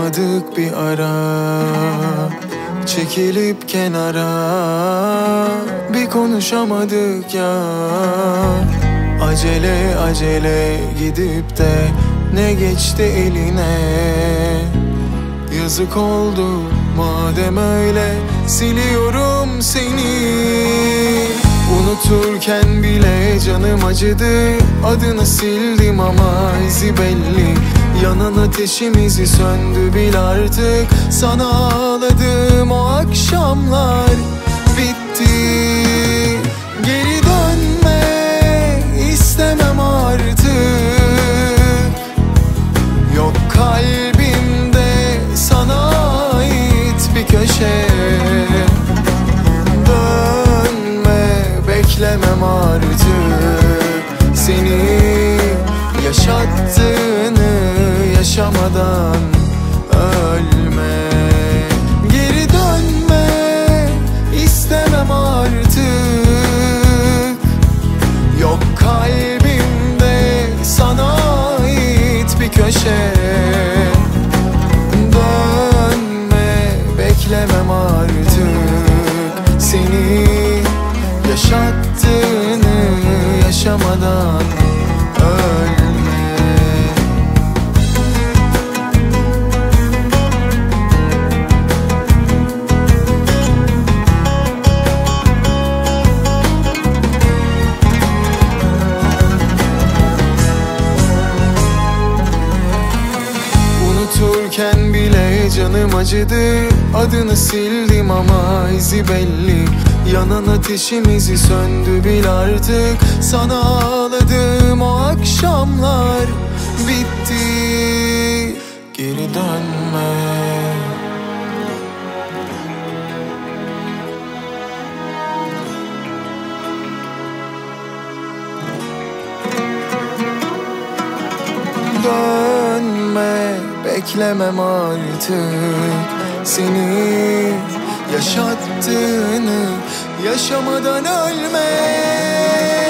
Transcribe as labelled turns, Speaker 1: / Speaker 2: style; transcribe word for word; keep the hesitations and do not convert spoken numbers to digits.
Speaker 1: Konuşamadık bir ara, çekilip kenara. Bir konuşamadık ya. Acele acele gidip de ne geçti eline? Yazık oldu madem öyle, siliyorum seni. Unuturken bile canım acıdı, adını sildim ama izi belli. Yanan ateşimizi söndü bil artık. Sana ağladım o akşamlar bitti. Geri dönme istemem artık. Yok kalbimde sana ait bir köşe. Dönme beklemem artık. Seni yaşattığını yaşamadan ölme. Geri dönme istemem artık. Yok kalbimde sana ait bir köşe. Dönme beklemem artık. Seni yaşattığını yaşamadan ölme. Unuturken bile canım acıdı, adını sildim ama izi belli. Yanan ateşimizi söndü bil artık. Sana ağladım o akşamlar bitti. Geri dönme. Dönme beklemem artık. Seni yaşattığını yaşamadan ölme.